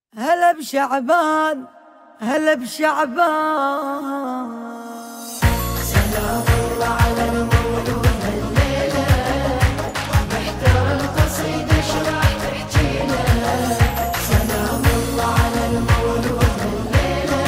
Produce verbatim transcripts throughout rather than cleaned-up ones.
هلا بشعبان هلا بشعبان. سلام الله على المولود هالليلة، محتار القصيدة ايش راح تحجينا. سلام الله على المولود هالليلة،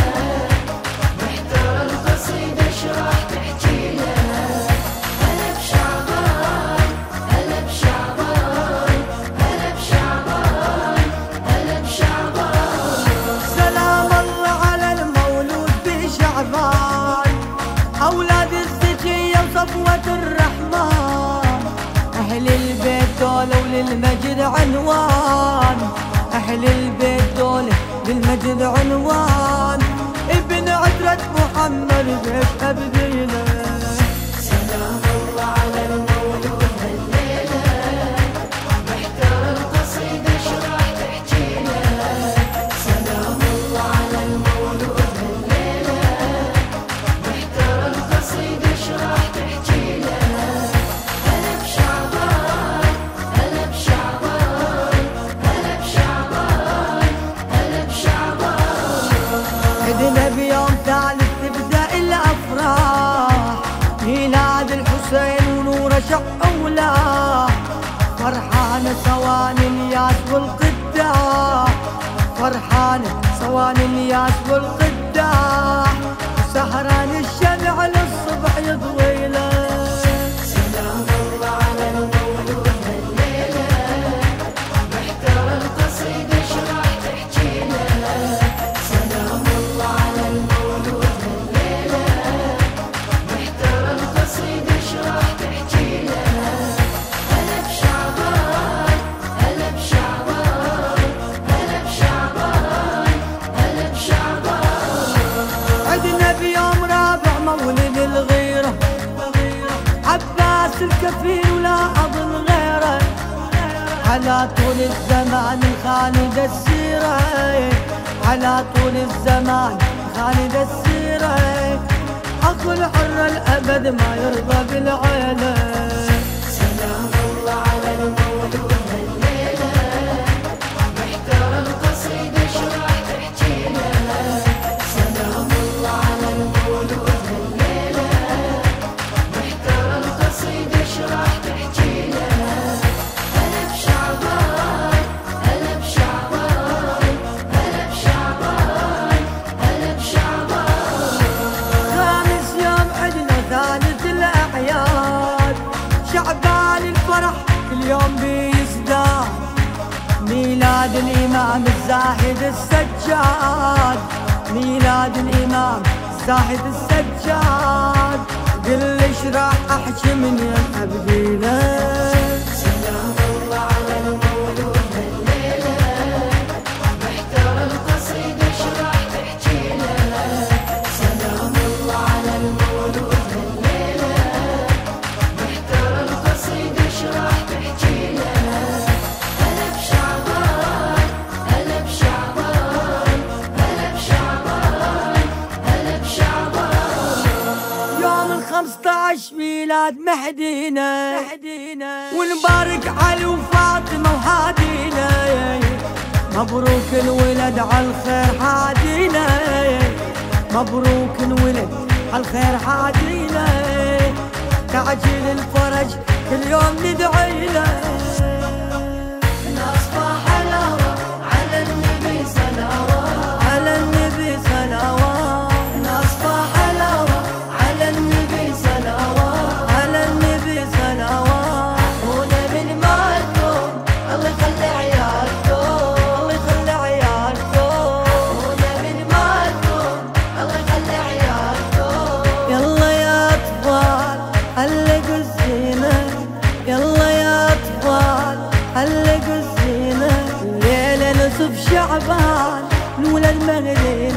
محتار القصيدة ايش راح تحجينا. هلا بشعبان هلا بشعبان هلا بشعبان هلا بشعبان. سلام الله على المولود بشعبان، أولاد الزكية وصفوة الرحمن. أهل البيت دول وللمجد عنوان، أهل البيت دول للمجد عنوان. ابن عترة محمد بيت أبدينا. سلام الله على المولود هالليلة، محتار القصيدة ايش راح تحجينا. سلام الله على المولود هالليلة، محتار القصيدة ايش راح تحجينا. هلا بشعبان هلا بشعبان هلا بشعبان هلا بشعبان. عدنا بيوم ثالث تبدأ الأفراح، ميلاد الحسين ونور شق ولاح. فرحانة صواني الياس والقداح، فرحانة صواني الياس والقداح. وسهران الشمع للصبح يضوي له. سلام الله على المولود هالليلة، محتار القصيدة ايش راح تحجينا. سلام الله على المولود هالليلة، محتار القصيدة ايش راح تحجينا. هلا بشعبان هلا بشعبان هلا بشعبان هلا بشعبان. عدنا بيوم رابع مولد الغيرة، عباس الكفيل ولا أظن غيره. على طول الزمان خالد السيرة، على طول الزمان خالد السيرة. أخو الحر الأبد ما يرضى بالعيلة. سلام الله على المولود هالليلة، محتار القصيدة ايش راح تحجينا. سلام الله على المولود هالليلة، محتار القصيدة ايش راح تحجينا. هلا بشعبان هلا بشعبان هلا بشعبان هلا بشعبان. خامس يوم عدنا ثالث الأعياد، شعبان الفرح كل يوم بيزداد. ميلاد الإمام الزاهد السجاد، ميلاد الإمام الزاهد السجاد. قل ايش راح أحكي من يوم أبدينا. سلام الله على المولود هالليلة، محتار القصيدة ايش راح تحجينا. سلام الله على المولود هالليلة، محتار القصيدة ايش راح تحجينا. هلا بشعبان هلا بشعبان هلا بشعبان هلا بشعبان. يوم الخمسطعش ميلاد مهدينا، ونبارك علي وفاطمة وهادينا. مبروك الولد عالخير هادينا، مبروك الولد عالخير هادينا. تعجيل الفرج كل يوم ندعي له. نصفى حلاوة على النبي صلوات، على النبي صلوات، نصفى حلاوة على النبي صلوات، على النبي صلوات. هنا من مالكم الله يخلي عيالكم، الله يخلي عيالكم. هنا من مالكم الله يخلي عيالكم. يلا يا اطفال علقوا الزينة، يلا يا اطفال علقوا الزينة. الليلة نصف شعبان نولد مهدي.